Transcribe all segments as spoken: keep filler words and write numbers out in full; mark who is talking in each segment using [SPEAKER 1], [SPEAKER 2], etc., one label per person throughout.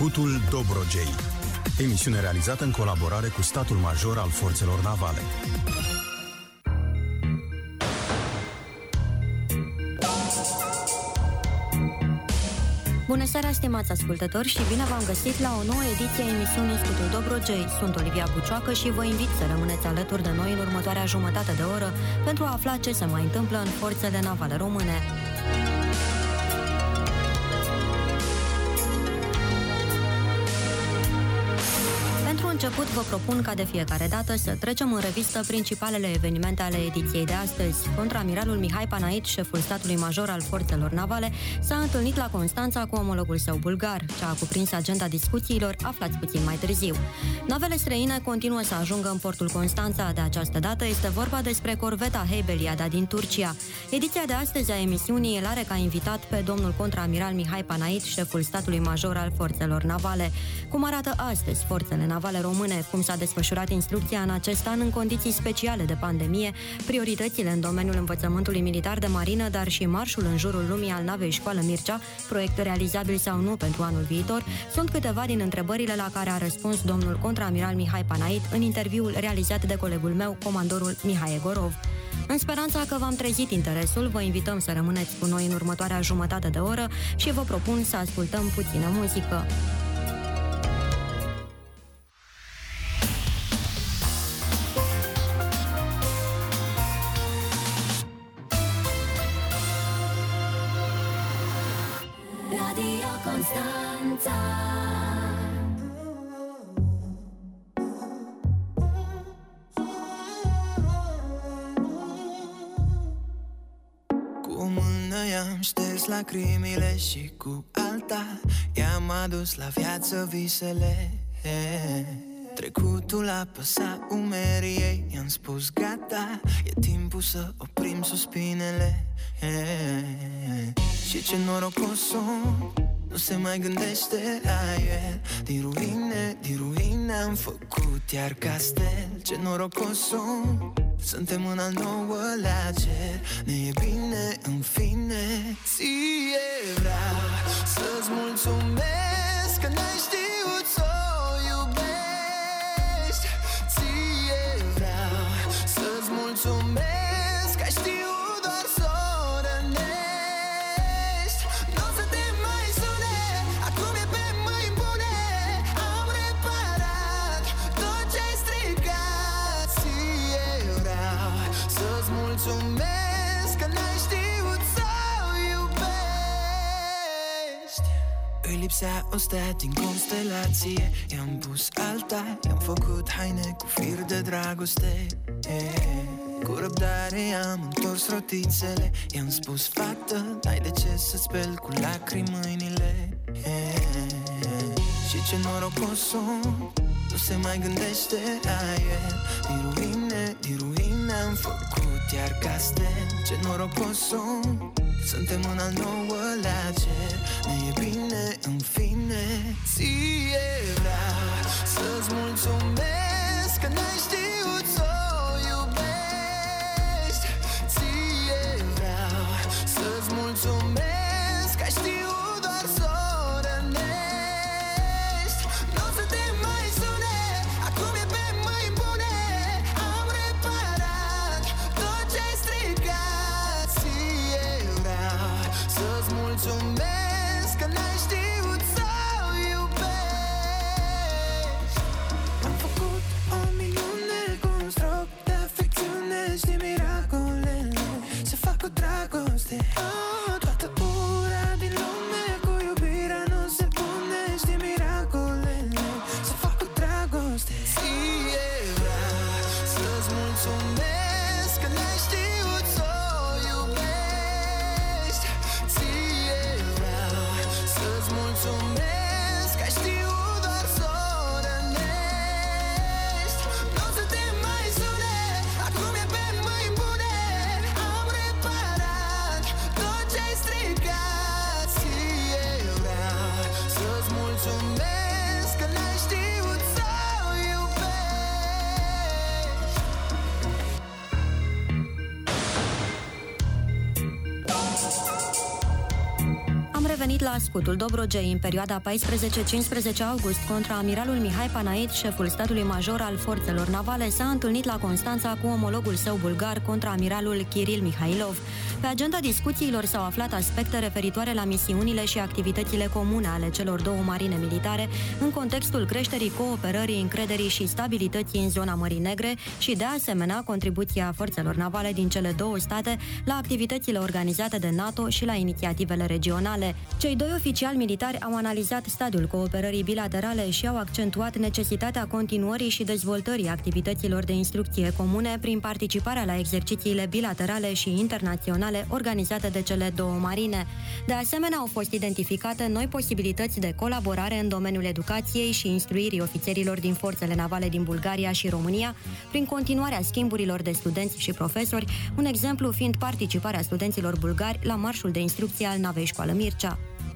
[SPEAKER 1] Trecutul Dobrogei. Emisiune realizată în colaborare cu statul major al forțelor navale.
[SPEAKER 2] Bună seara, stimați ascultători, și bine v-am găsit la o nouă ediție a emisiunii Scutul Dobrogei. Sunt Olivia Bucioacă și vă invit să rămâneți alături de noi în următoarea jumătate de oră pentru a afla ce se mai întâmplă în forțele navale române. Început, vă propun ca de fiecare dată să trecem în revistă principalele evenimente ale ediției de astăzi. Contraamiralul Mihai Panait, șeful statului major al forțelor navale, s-a întâlnit la Constanța cu omologul său bulgar. Ce a cuprins agenda discuțiilor, aflați puțin mai târziu. Navele străine continuă să ajungă în portul Constanța. De această dată este vorba despre corveta Heybeliada din Turcia. Ediția de astăzi a emisiunii îl are ca invitat pe domnul contraamiral Mihai Panait, șeful statului major al forțelor navale. Cum arată astăzi forțele navale române, cum s-a desfășurat instrucția în acest an în condiții speciale de pandemie, prioritățile în domeniul învățământului militar de marină, dar și marșul în jurul lumii al navei Școală Mircea, proiect realizabil sau nu pentru anul viitor, sunt câteva din întrebările la care a răspuns domnul contraamiral Mihai Panait în interviul realizat de colegul meu, comandorul Mihai Egorov. În speranța că v-am trezit interesul, vă invităm să rămâneți cu noi în următoarea jumătate de oră și vă propun să ascultăm puțină muzică.
[SPEAKER 3] Lacrimile și cu alta i-am adus la viață visele. Trecutul a păsat umerii ei, i-am spus gata, e timpul să oprim suspinele. Și ce norocos sunt, nu se mai gândește la el. Din ruine, din ruine am făcut iar castel. Ce norocos sunt, suntem în al nouălea cer. Ne e bine, în fine. Ție vreau să-ți mulțumesc că n-ai știut să o iubești. Ție vreau să-ți mulțumesc că ai știut doar să o rănești. N-o să te mai sune, acum e pe mâini bune. Am reparat tot ce-ai stricat. Ție vreau să-ți mulțumesc că n-ai știut să o iubești. Îi lipsea o stea din constelație, i-am pus alta, i-am făcut haine cu fir de dragoste. Cu răbdare am întors rotițele, i-am spus fată, n-ai de ce să speli cu lacrimi mâinile. Și ce norocos sunt, nu se mai gândește la el. Din ruine, din ruine am făcut iar castel. Ce norocos sunt, suntem în al nouălea cer. Ne e bine, în fine. Ție vreau să-ți mulțumesc că n-ai știut să o iubești. Ție vreau să-ți mulțumesc că ai știut doar să o rănești. N-o să te mai sune, acum e pe mâini bune. Am reparat tot ce-ai stricat. Ție vreau să-ți mulțumesc că n-ai știut să o iubești. Am făcut o minune cu un strop de afecțiune. Știi miracolele se fac cu dragoste. Oh, toată ura din lume cu iubirea nu se pune. Știi miracolele se fac cu dragoste. Ție vreau să-ți mulțumesc că n-ai știut să o iubești. Ție vreau să-ți mulțumesc că ai știut doar să o rănești. N-o să te mai sune, acum e pe mâini bune. Am reparat tot ce-ai stricat. Ție vreau să-ți mulțumesc că n-ai știut să o iubești.
[SPEAKER 2] Am revenit întâlnit la scutul Dobrogei în perioada paisprezece cincisprezece august contra amiralul Mihai Panait, șeful statului major al forțelor navale, s-a întâlnit la Constanța cu omologul său bulgar, contra amiralul Kiril Mihailov. Pe agenda discuțiilor s-au aflat aspecte referitoare la misiunile și activitățile comune ale celor două marine militare în contextul creșterii cooperării, încrederii și stabilității în zona Mării Negre și, de asemenea, contribuția forțelor navale din cele două state la activitățile organizate de NATO și la inițiativele regionale. Cei doi oficiali militari au analizat stadiul cooperării bilaterale și au accentuat necesitatea continuării și dezvoltării activităților de instrucție comune prin participarea la exercițiile bilaterale și internaționale organizate de cele două marine. De asemenea, au fost identificate noi posibilități de colaborare în domeniul educației și instruirii ofițerilor din forțele navale din Bulgaria și România, prin continuarea schimburilor de studenți și profesori, un exemplu fiind participarea studenților bulgari la marșul de instrucție al navei Școală Mircea.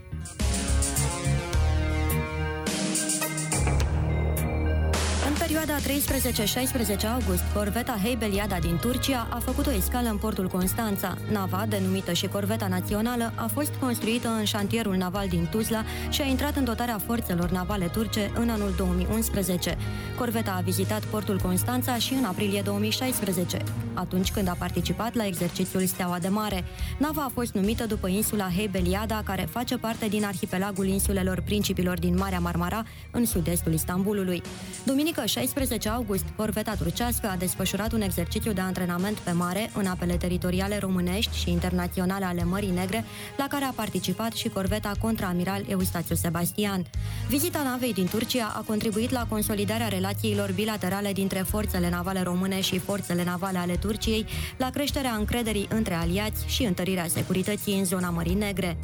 [SPEAKER 2] În perioada treisprezece șaisprezece august, corveta Heybeliada din Turcia a făcut o escală în portul Constanța. Nava, denumită și corveta națională, a fost construită în șantierul naval din Tuzla și a intrat în dotarea forțelor navale turce în anul două mii unsprezece. Corveta a vizitat portul Constanța și în aprilie două mii șaisprezece, atunci când a participat la exercițiul Steaua de Mare. Nava a fost numită după insula Heybeliada, care face parte din arhipelagul insulelor Principilor din Marea Marmara, în sud-estul Istanbulului. Duminică șaisprezece august, corveta turcească a desfășurat un exercițiu de antrenament pe mare în apele teritoriale românești și internaționale ale Mării Negre, la care a participat și corveta contraamiral Eustațiu Sebastian. Vizita navei din Turcia a contribuit la consolidarea relațiilor bilaterale dintre forțele navale române și forțele navale ale Turciei, la creșterea încrederii între aliați și întărirea securității în zona Mării Negre.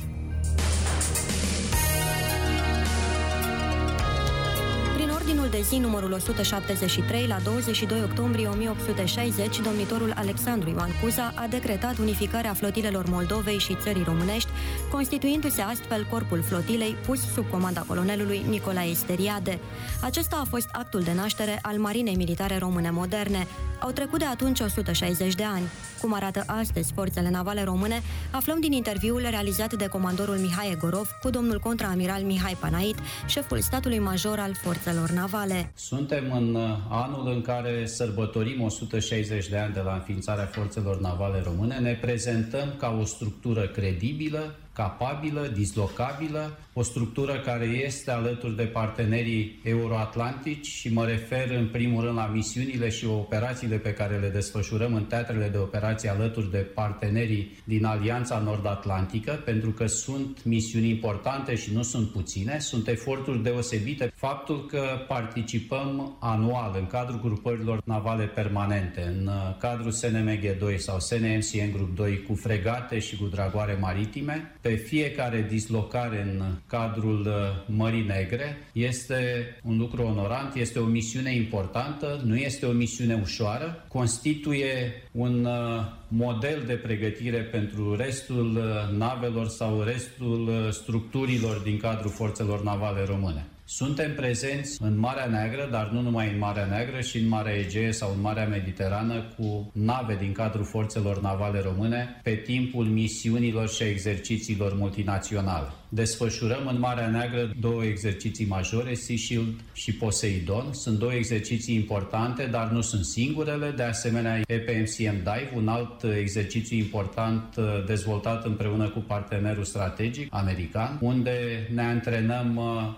[SPEAKER 2] Ordinul de zi numărul o sută șaptezeci și trei, la douăzeci și doi octombrie o mie opt sute șaizeci, domnitorul Alexandru Ioan Cuza a decretat unificarea flotilelor Moldovei și țării românești, constituindu-se astfel corpul flotilei pus sub comanda colonelului Nicolae Steriade. Acesta a fost actul de naștere al Marinei Militare Române moderne. Au trecut de atunci o sută șaizeci de ani. Cum arată astăzi forțele navale române, aflăm din interviul realizat de comandorul Mihai Egorov cu domnul contraamiral Mihai Panait, șeful statului major al forțelor navale.
[SPEAKER 4] Suntem în anul în care sărbătorim o sută șaizeci de ani de la înființarea forțelor navale române. Ne prezentăm ca o structură credibilă, capabilă, dislocabilă, o structură care este alături de partenerii euroatlantici și mă refer în primul rând la misiunile și operațiile pe care le desfășurăm în teatrele de operații alături de partenerii din Alianța Nord-Atlantică, pentru că sunt misiuni importante și nu sunt puține, sunt eforturi deosebite. Faptul că participăm anual în cadrul grupărilor navale permanente, în cadrul S N M G doi sau S N M C N Grup doi cu fregate și cu dragoare maritime, pe fiecare dislocare în cadrul Mării Negre, este un lucru onorant, este o misiune importantă, nu este o misiune ușoară, constituie un model de pregătire pentru restul navelor sau restul structurilor din cadrul forțelor navale române. Suntem prezenți în Marea Neagră, dar nu numai în Marea Neagră, și în Marea Egee sau în Marea Mediterană cu nave din cadrul forțelor navale române pe timpul misiunilor și exercițiilor multinaționale. Desfășurăm în Marea Neagră două exerciții majore, Sea Shield și Poseidon. Sunt două exerciții importante, dar nu sunt singurele. De asemenea, E P M C M Dive, un alt exercițiu important dezvoltat împreună cu partenerul strategic american, unde ne antrenăm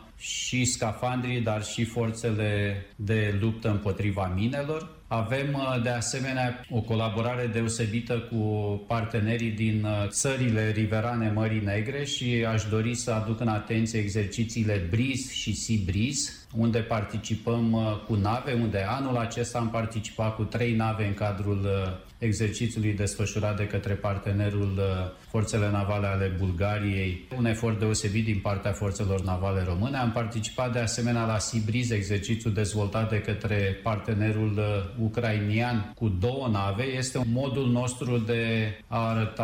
[SPEAKER 4] și scafandrii, dar și forțele de luptă împotriva minelor. Avem, de asemenea, o colaborare deosebită cu partenerii din țările riverane Mării Negre și aș dori să aduc în atenție exercițiile Breeze și Sea Breeze, unde participăm cu nave, unde anul acesta am participat cu trei nave în cadrul exercițiului desfășurat de către partenerul Forțele Navale ale Bulgariei, un efort deosebit din partea Forțelor Navale Române. Am participat de asemenea la Sea Breeze, exercițiul dezvoltat de către partenerul ucrainian cu două nave. Este un modul nostru de a arăta că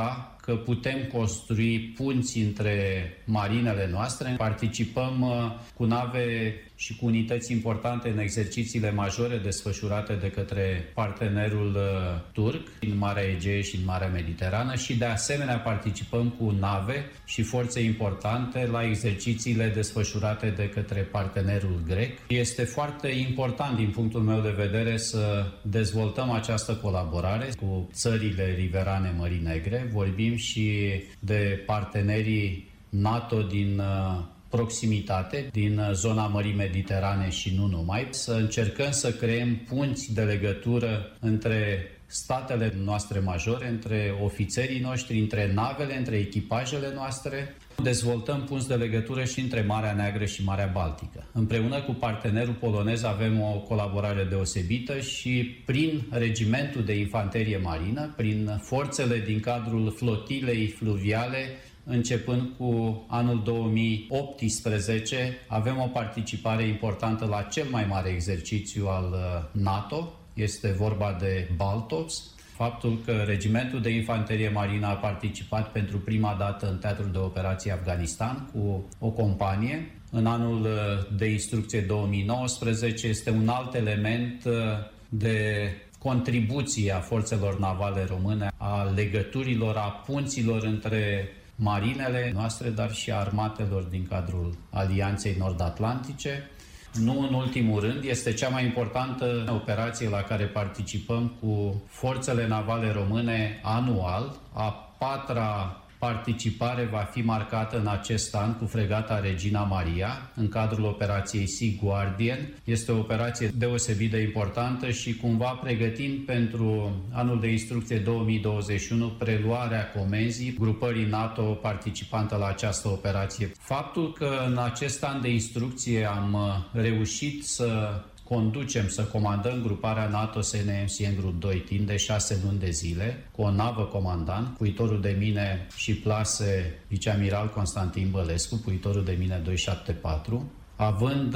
[SPEAKER 4] dacă putem construi punți între marinele noastre. Participăm cu nave și cu unități importante în exercițiile majore desfășurate de către partenerul turc în Marea Egee și în Marea Mediterană și de asemenea participăm cu nave și forțe importante la exercițiile desfășurate de către partenerul grec. Este foarte important din punctul meu de vedere să dezvoltăm această colaborare cu țările riverane Mării Negre. Vorbim și de partenerii NATO din proximitate, din zona Mării Mediterane și nu numai, să încercăm să creăm punți de legătură între statele noastre majore, între ofițerii noștri, între navele, între echipajele noastre. Dezvoltăm punți de legătură și între Marea Neagră și Marea Baltică. Împreună cu partenerul polonez avem o colaborare deosebită și prin regimentul de infanterie marină, prin forțele din cadrul flotilei fluviale, începând cu anul două mii optsprezece, avem o participare importantă la cel mai mare exercițiu al NATO. Este vorba de Baltops. Faptul că Regimentul de Infanterie Marină a participat pentru prima dată în teatrul de operații Afganistan cu o companie în anul de instrucție două mii nouăsprezece este un alt element de contribuție a forțelor navale române, a legăturilor, a punților între marinele noastre, dar și a armatelor din cadrul Alianței Nord-Atlantice. Nu în ultimul rând, este cea mai importantă operație la care participăm cu forțele navale române anual. A patra participare va fi marcată în acest an cu fregata Regina Maria în cadrul operației Sea Guardian. Este o operație deosebit de importantă și cumva pregătind pentru anul de instrucție două mii douăzeci și unu preluarea comenzii grupării NATO participantă la această operație. Faptul că în acest an de instrucție am reușit să conducem, să comandăm gruparea NATO S N M C N Group doi timp de șase luni de zile, cu o navă comandant, puitorul de mine și plase viceamiral Constantin Bălescu, puitorul de mine doi șapte patru, având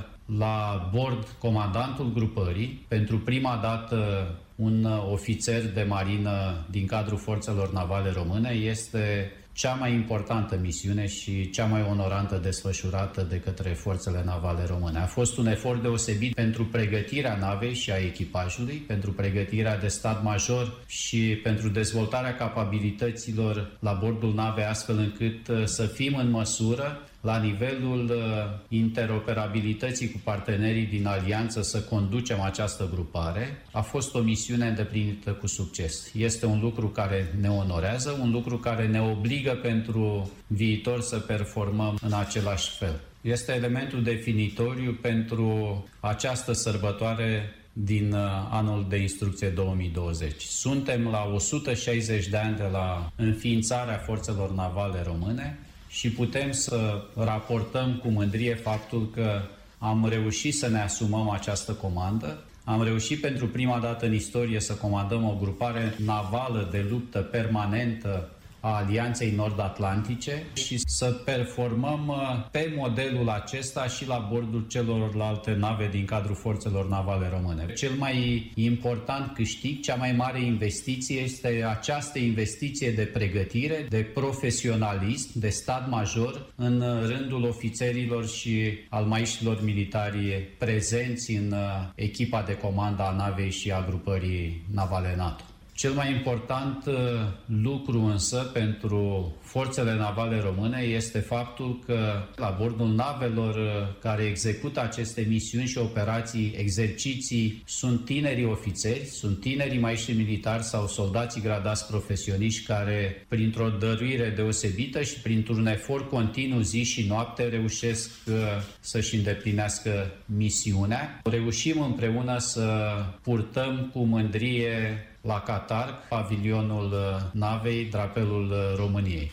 [SPEAKER 4] la bord comandantul grupării, pentru prima dată un ofițer de marină din cadrul forțelor navale române. Este cea mai importantă misiune și cea mai onorantă desfășurată de către forțele navale române. A fost un efort deosebit pentru pregătirea navei și a echipajului, pentru pregătirea de stat major și pentru dezvoltarea capabilităților la bordul navei, astfel încât să fim în măsură, la nivelul interoperabilității cu partenerii din alianță, să conducem această grupare. A fost o misiune îndeplinită cu succes. Este un lucru care ne onorează, un lucru care ne obligă pentru viitor să performăm în același fel. Este elementul definitoriu pentru această sărbătoare din anul de instrucție două mii douăzeci. Suntem la o sută șaizeci de ani de la înființarea forțelor navale române și putem să raportăm cu mândrie faptul că am reușit să ne asumăm această comandă. Am reușit pentru prima dată în istorie să comandăm o grupare navală de luptă permanentă a Alianței Nord-Atlantice și să performăm pe modelul acesta și la bordul celorlalte nave din cadrul forțelor navale române. Cel mai important câștig, cea mai mare investiție este această investiție de pregătire, de profesionalism, de stat major în rândul ofițerilor și al maiștilor militari prezenți în echipa de comandă a navei și a grupării navale NATO. Cel mai important lucru însă pentru forțele navale române este faptul că la bordul navelor care execută aceste misiuni și operații, exerciții, sunt tinerii ofițeri, sunt tinerii maiștri militari sau soldații gradați profesioniști care, printr-o dăruire deosebită și printr-un efort continuu zi și noapte, reușesc să-și îndeplinească misiunea. Reușim împreună să purtăm cu mândrie la Qatar pavilionul navei, drapelul României.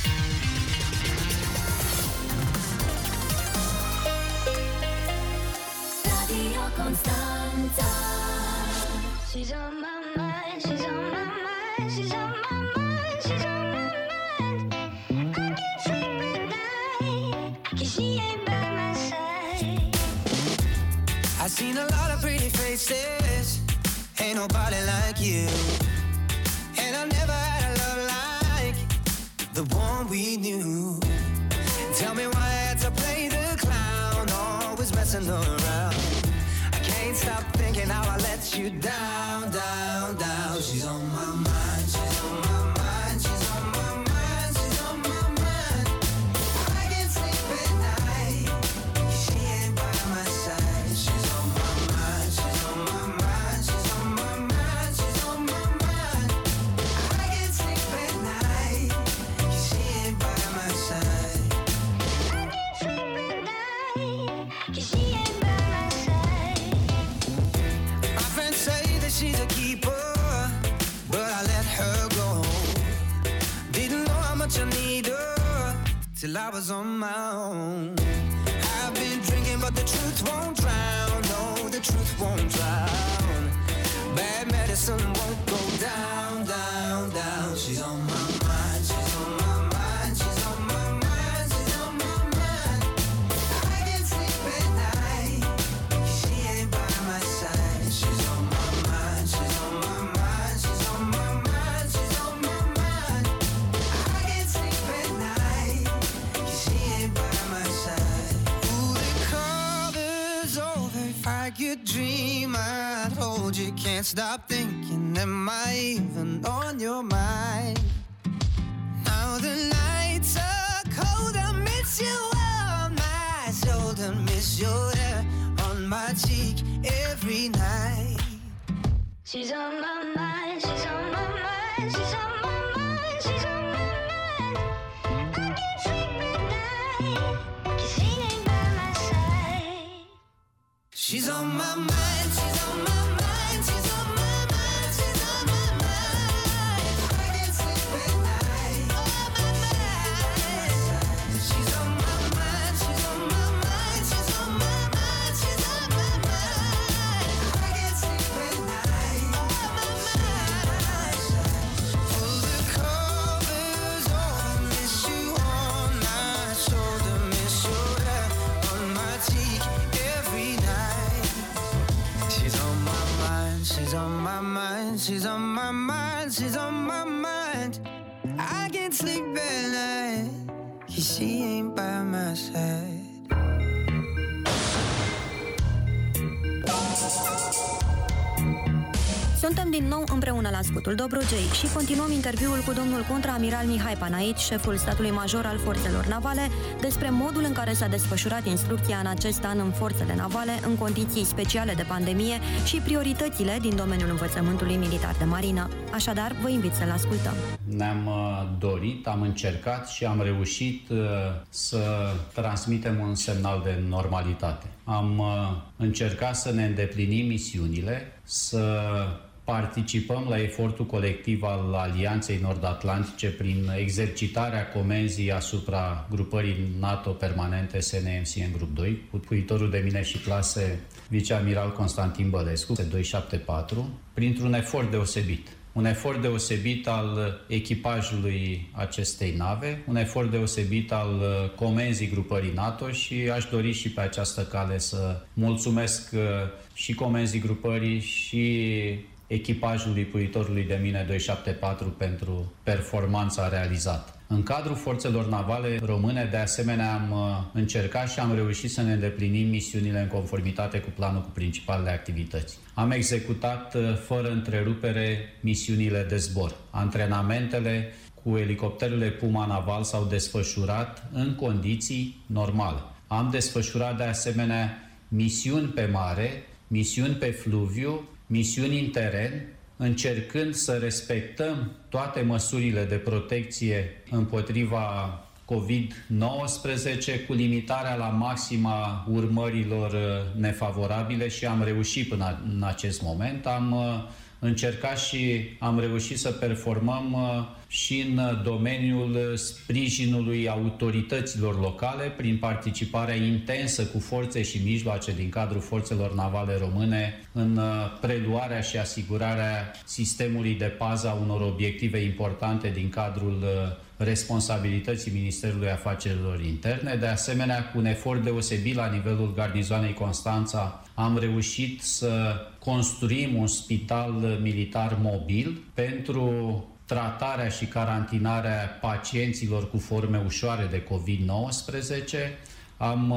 [SPEAKER 5] Radio Constanța. She's on my mind, she's on my mind, she's on my mind, she's on my mind. I can't sleep at night, 'cause she ain't by my side.
[SPEAKER 3] I've seen a lot of pretty faces, ain't nobody like you. And I never had a love like the one we knew. Tell me why I had to play the clown, always messing around. I can't stop thinking how I let you down, down, down. She's on my mind, she's on my mind, she's on my mind, she's on my mind. I can't sleep at night, she ain't by my side. She's on my mind, she's on my mind, she's on my mind, she's on my mind. I can't sleep at night, she ain't by my side.
[SPEAKER 5] I can't sleep at night, 'cause she ain't by my side.
[SPEAKER 3] My friends say that she's a keeper, but I let her go. Didn't know how much I need her till I was on my own. I've been drinking, but the truth won't drown. No, the truth won't drown. Bad medicine won't go down, down, down. She's on my mind, she's on my mind, she's on my mind, she's on my mind. I can't sleep at night, she ain't by my side. She's on my mind, she's on my mind, she's on my mind, she's on my mind. I can't sleep at night, she ain't by my side. Ooh, the cover's over. If I could dream, I'd hold you. Can't stop thinking, am I even on your mind? Now the nights are cold, I miss you on my shoulder, miss your hair on my cheek every night.
[SPEAKER 5] She's on my mind, she's on my mind, she's on my mind, she's on my mind. I can't sleep at night, 'cause she ain't by my side.
[SPEAKER 3] She's on my mind, she's on my mind, she's on my mind, she's on my mind. I can't sleep at night, on my mind. She's on my mind, she's on my mind, she's on my mind, she's on my mind. I can't sleep at night, on my mind. Pull the covers over, miss you on my shoulder, miss your hair on my cheek every night. She's on my mind, she's on my mind, she's on my mind, she's on my mind. I can't sleep at night, 'cause she ain't by my side.
[SPEAKER 2] Suntem din nou împreună la Scutul Dobrogei și continuăm interviul cu domnul contraamiral Mihai Panait, șeful statului major al forțelor navale, despre modul în care s-a desfășurat instrucția în acest an în forțele navale, în condiții speciale de pandemie și prioritățile din domeniul învățământului militar de marină. Așadar, vă invit să-l ascultăm.
[SPEAKER 4] Ne-am uh, dorit, am încercat și am reușit uh, să transmitem un semnal de normalitate. Am uh, încercat să ne îndeplinim misiunile, să participăm la efortul colectiv al Alianței Nord-Atlantice prin exercitarea comenzii asupra grupării NATO permanente S N M C N Grup doi, cu puitorul de mine și clase viceamiral Constantin Bălescu, doi șapte patru, printr-un efort deosebit. Un efort deosebit al echipajului acestei nave, un efort deosebit al comenzii grupării NATO și aș dori și pe această cale să mulțumesc și comenzii grupării și echipajului puitorului de mine doi șapte patru pentru performanța realizată. În cadrul forțelor navale române, de asemenea, am încercat și am reușit să ne îndeplinim misiunile în conformitate cu planul cu principalele activități. Am executat fără întrerupere misiunile de zbor. Antrenamentele cu elicopterele Puma Naval s-au desfășurat în condiții normale. Am desfășurat de asemenea misiuni pe mare, misiuni pe fluviu, misiuni în teren, încercând să respectăm toate măsurile de protecție împotriva covid nouăsprezece cu limitarea la maxima urmărilor nefavorabile și am reușit până în acest moment. Am încercat și am reușit să performăm și în domeniul sprijinului autorităților locale prin participarea intensă cu forțe și mijloace din cadrul forțelor navale române în preluarea și asigurarea sistemului de pază a unor obiective importante din cadrul responsabilității Ministerului Afacerilor Interne. De asemenea, cu un efort deosebit la nivelul garnizoanei Constanța, am reușit să construim un spital militar mobil pentru tratarea și carantinarea pacienților cu forme ușoare de covid nouăsprezece. Am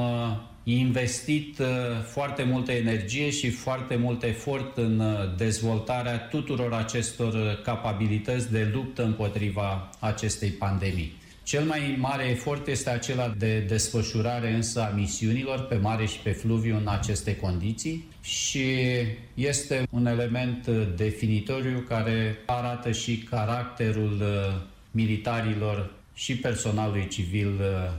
[SPEAKER 4] investit foarte multă energie și foarte mult efort în dezvoltarea tuturor acestor capabilități de luptă împotriva acestei pandemii. Cel mai mare efort este acela de desfășurare însă a misiunilor pe mare și pe fluviu în aceste condiții și este un element definitoriu care arată și caracterul militarilor și personalului civil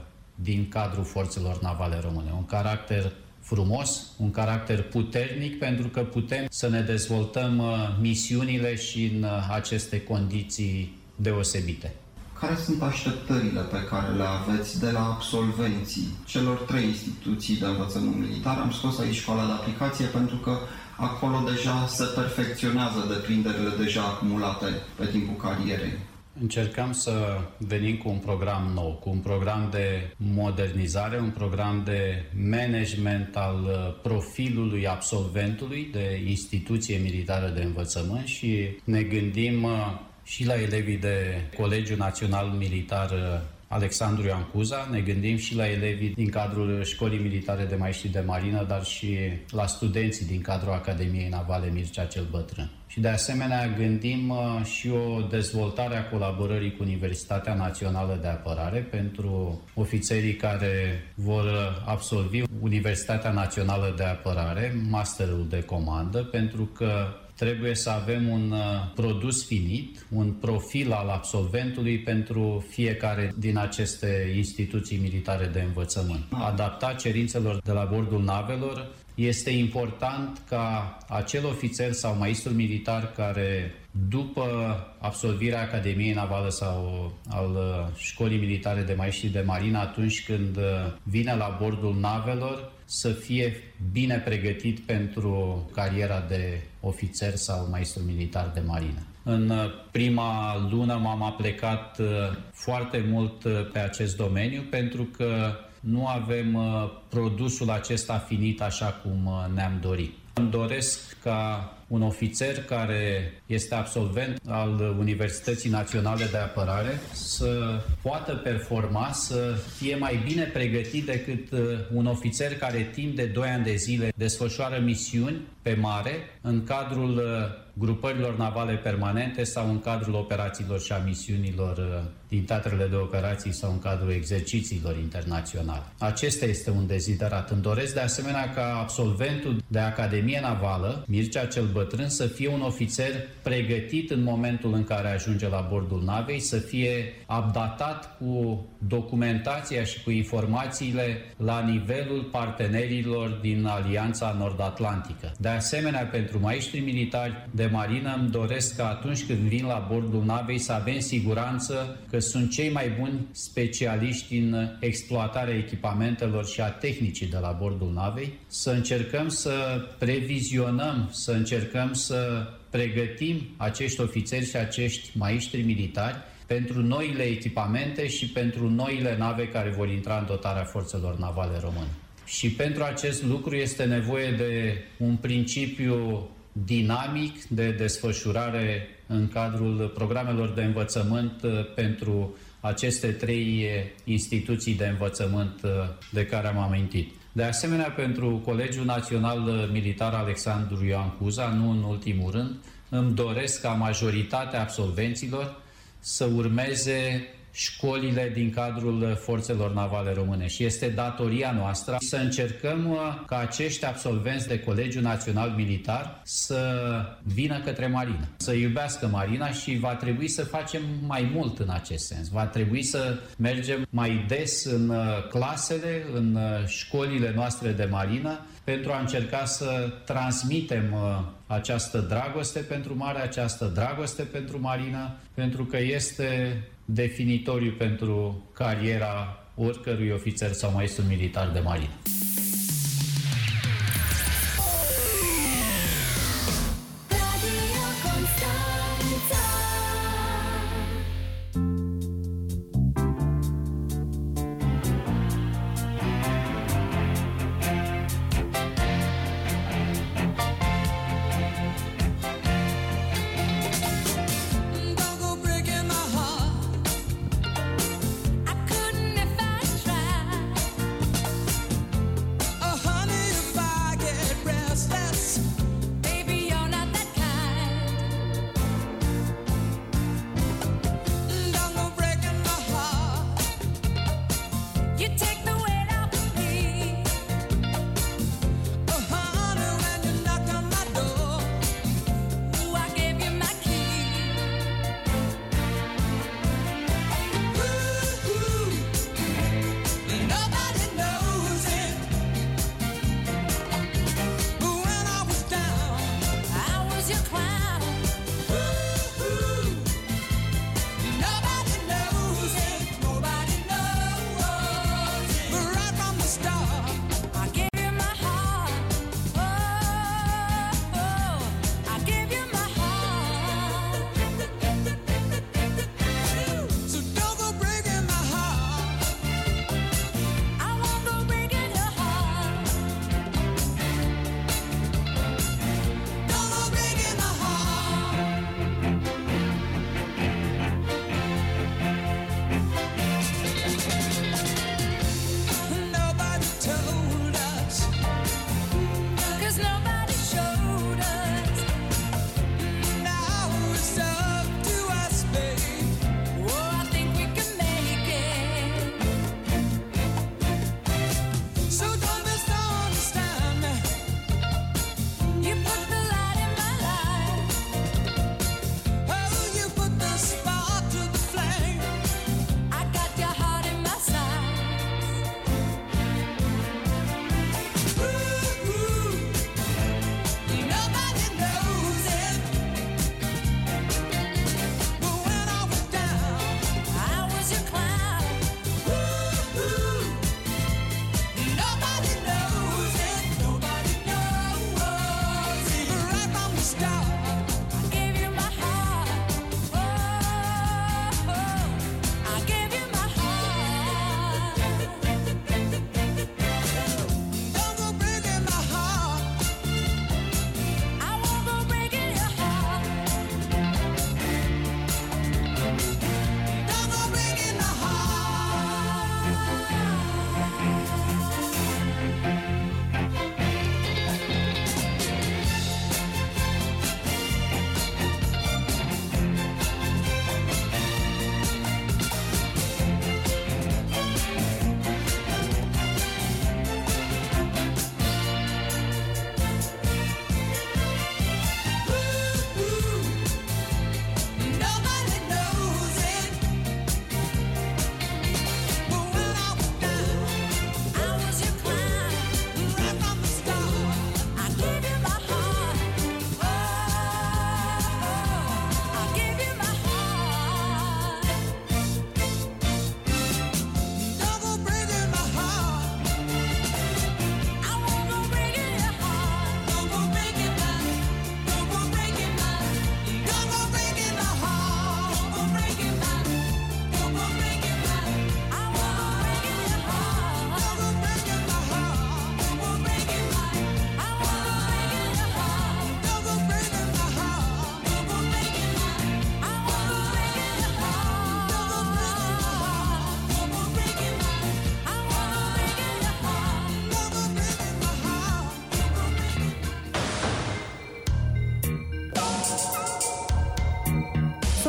[SPEAKER 4] din cadrul forțelor navale române. Un caracter frumos, un caracter puternic, pentru că putem să ne dezvoltăm misiunile și în aceste condiții deosebite.
[SPEAKER 6] Care sunt așteptările pe care le aveți de la absolvenții celor trei instituții de învățământ militar? Am scos aici școala de aplicație pentru că acolo deja se perfecționează deprinderile deja acumulate pe timpul carierei.
[SPEAKER 4] Încercăm să venim cu un program nou, cu un program de modernizare, un program de management al profilului absolventului de instituție militară de învățământ și ne gândim și la elevii de Colegiul Național Militar Alexandru Ioan Cuza, ne gândim și la elevii din cadrul Școlii Militare de Maiștri de Marină, dar și la studenții din cadrul Academiei Navale Mircea cel Bătrân. Și de asemenea gândim și o dezvoltare a colaborării cu Universitatea Națională de Apărare pentru ofițerii care vor absolvi Universitatea Națională de Apărare, masterul de comandă, pentru că trebuie să avem un uh, produs finit, un profil al absolventului pentru fiecare din aceste instituții militare de învățământ. Adaptat cerințelor de la bordul navelor, este important ca acel ofițer sau maestru militar care, după absolvirea Academiei Navale sau al Școlii Militare de Maiștri de Marină, atunci când vine la bordul navelor, să fie bine pregătit pentru cariera de ofițer sau maestru militar de marină. În prima lună m-am aplecat foarte mult pe acest domeniu pentru că nu avem produsul acesta finit așa cum ne-am dorit. Îmi doresc ca un ofițer care este absolvent al Universității Naționale de Apărare să poată performa, să fie mai bine pregătit decât un ofițer care timp de doi ani de zile desfășoară misiuni pe mare în cadrul grupărilor navale permanente sau în cadrul operațiilor și a misiunilor din teatrele de operații sau în cadrul exercițiilor internaționale. Acesta este un deziderat. Îmi doresc de asemenea ca absolventul de Academie Navală, Mircea cel Bătrân, să fie un ofițer pregătit în momentul în care ajunge la bordul navei, să fie updatat cu documentația și cu informațiile la nivelul partenerilor din Alianța Nord-Atlantică. De asemenea, pentru maestrii militari de marină îmi doresc ca atunci când vin la bordul navei să avem siguranță că sunt cei mai buni specialiști în exploatarea echipamentelor și a tehnicii de la bordul navei, să încercăm să previzionăm, să încercăm să pregătim acești ofițeri și acești maestri militari pentru noile echipamente și pentru noile nave care vor intra în dotarea forțelor navale române. Și pentru acest lucru este nevoie de un principiu dinamic de desfășurare în cadrul programelor de învățământ pentru aceste trei instituții de învățământ de care am amintit. De asemenea, pentru Colegiul Național Militar Alexandru Ioan Cuza, nu în ultimul rând, îmi doresc ca majoritatea absolvenților să urmeze școlile din cadrul forțelor navale române și este datoria noastră să încercăm ca acești absolvenți de Colegiul Național Militar să vină către marină, să iubească marina și va trebui să facem mai mult în acest sens. Va trebui să mergem mai des în clasele, în școlile noastre de marină pentru a încerca să transmitem această dragoste pentru mare, această dragoste pentru marină, pentru că este definitoriu pentru cariera oricărui ofițer sau maestru militar de marină.
[SPEAKER 7] Don't go breaking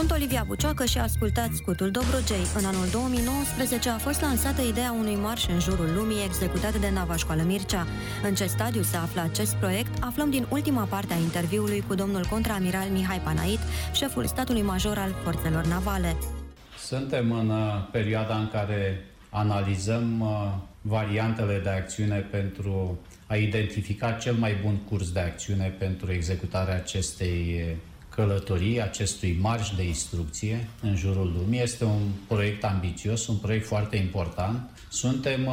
[SPEAKER 2] Sunt Olivia Bucioacă și ascultați Scutul Dobrogei. În anul două mii nouăsprezece a fost lansată ideea unui marș în jurul lumii executat de Nava Școală Mircea. În ce stadiu se află acest proiect, aflăm din ultima parte a interviului cu domnul contraamiral Mihai Panait, șeful statului major al forțelor navale.
[SPEAKER 4] Suntem în perioada în care analizăm variantele de acțiune pentru a identifica cel mai bun curs de acțiune pentru executarea acestei călătorii, acestui marș de instrucție în jurul lumii. Este un proiect ambițios, un proiect foarte important. Suntem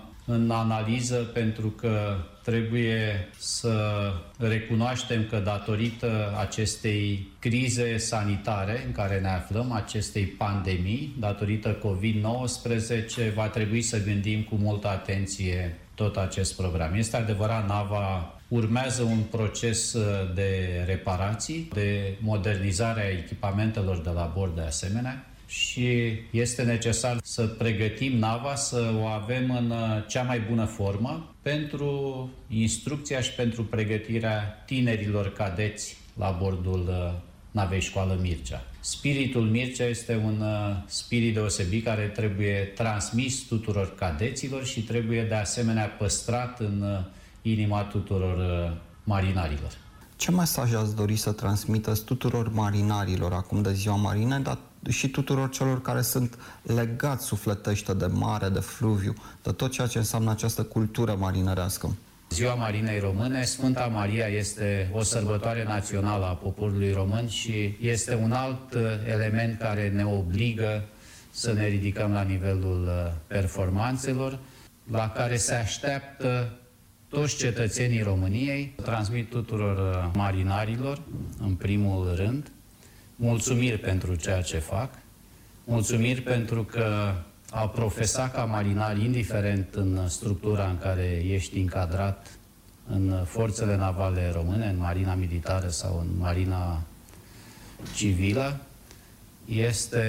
[SPEAKER 4] în analiză pentru că trebuie să recunoaștem că datorită acestei crize sanitare în care ne aflăm, acestei pandemii, datorită covid nouăsprezece, va trebui să gândim cu multă atenție tot acest program. Este adevărat, nava urmează un proces de reparații, de modernizare a echipamentelor de la bord de asemenea și este necesar să pregătim nava, să o avem în cea mai bună formă pentru instrucția și pentru pregătirea tinerilor cadeți la bordul Navei Școală Mircea. Spiritul Mircea este un spirit deosebit care trebuie transmis tuturor cadeților și trebuie de asemenea păstrat în inima tuturor marinarilor.
[SPEAKER 6] Ce mesaj ați dori să transmiteți tuturor marinarilor acum de Ziua Marinei, dar și tuturor celor care sunt legați sufletește de mare, de fluviu, de tot ceea ce înseamnă această cultură marinărească?
[SPEAKER 4] Ziua Marinei Române, Sfânta Maria este o sărbătoare națională a poporului român și este un alt element care ne obligă să ne ridicăm la nivelul performanțelor, la care se așteaptă toți cetățenii României. Transmit tuturor marinarilor, în primul rând, mulțumiri pentru ceea ce fac, mulțumiri pentru că a profesa ca marinar, indiferent în structura în care ești încadrat în forțele navale române, în marina militară sau în marina civilă, este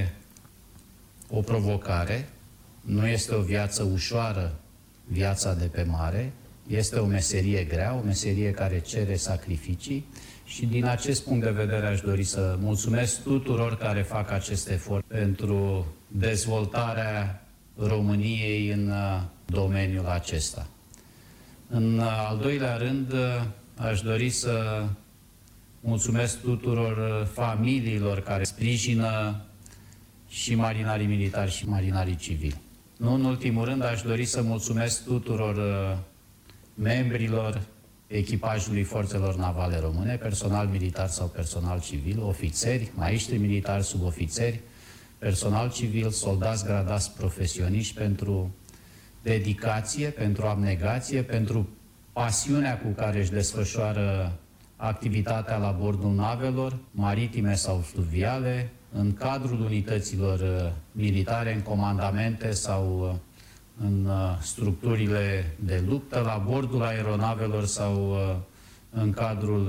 [SPEAKER 4] o provocare, nu este o viață ușoară, viața de pe mare, este o meserie grea, o meserie care cere sacrificii și din acest punct de vedere aș dori să mulțumesc tuturor care fac acest efort pentru dezvoltarea României în domeniul acesta. În al doilea rând, aș dori să mulțumesc tuturor familiilor care sprijină și marinarii militari și marinarii civili. Nu în ultimul rând, aș dori să mulțumesc tuturor membrilor echipajului forțelor navale române, personal militar sau personal civil, ofițeri, maiștri militari, subofițeri, personal civil, soldați gradați profesioniști pentru dedicație, pentru abnegație, pentru pasiunea cu care își desfășoară activitatea la bordul navelor, maritime sau fluviale, în cadrul unităților militare, în comandamente sau în structurile de luptă, la bordul aeronavelor sau în cadrul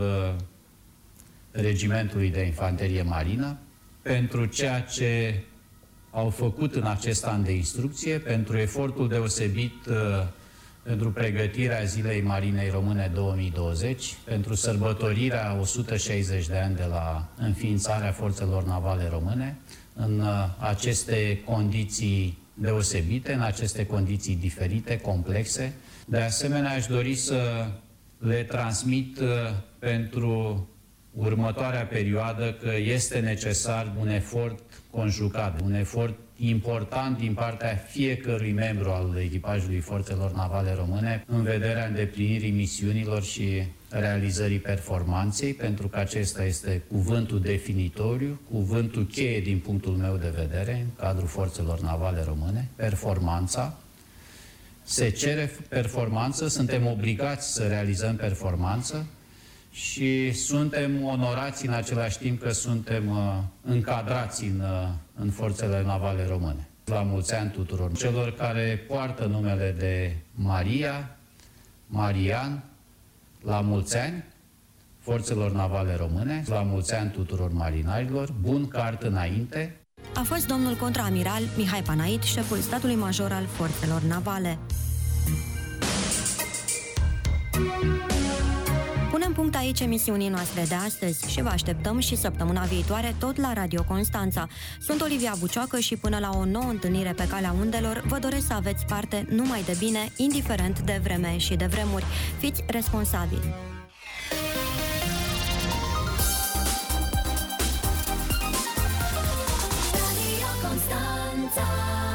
[SPEAKER 4] regimentului de infanterie marină, pentru ceea ce au făcut în acest an de instrucție, pentru efortul deosebit pentru pregătirea Zilei Marinei Române două mii douăzeci, pentru sărbătorirea o sută șaizeci de ani de la înființarea forțelor navale române, în aceste condiții deosebite, în aceste condiții diferite, complexe. De asemenea, aș dori să le transmit pentru următoarea perioadă că este necesar un efort conjugat, un efort important din partea fiecărui membru al echipajului forțelor navale române în vederea îndeplinirii misiunilor și realizării performanței, pentru că acesta este cuvântul definitoriu, cuvântul cheie din punctul meu de vedere în cadrul forțelor navale române, performanța. Se cere performanță, suntem obligați să realizăm performanță și suntem onorați în același timp că suntem uh, încadrați în, uh, în forțele navale române. La mulți ani tuturor celor care poartă numele de Maria, Marian, la mulți ani forțelor navale române, la mulți ani tuturor marinarilor, bun cart înainte.
[SPEAKER 2] A fost domnul contraamiral Mihai Panait, șeful statului major al forțelor navale. Punem punct aici emisiunii noastre de astăzi și vă așteptăm și săptămâna viitoare tot la Radio Constanța. Sunt Olivia Bucioacă și până la o nouă întâlnire pe calea undelor vă doresc să aveți parte numai de bine, indiferent de vreme și de vremuri. Fiți responsabili!
[SPEAKER 5] Radio Constanța.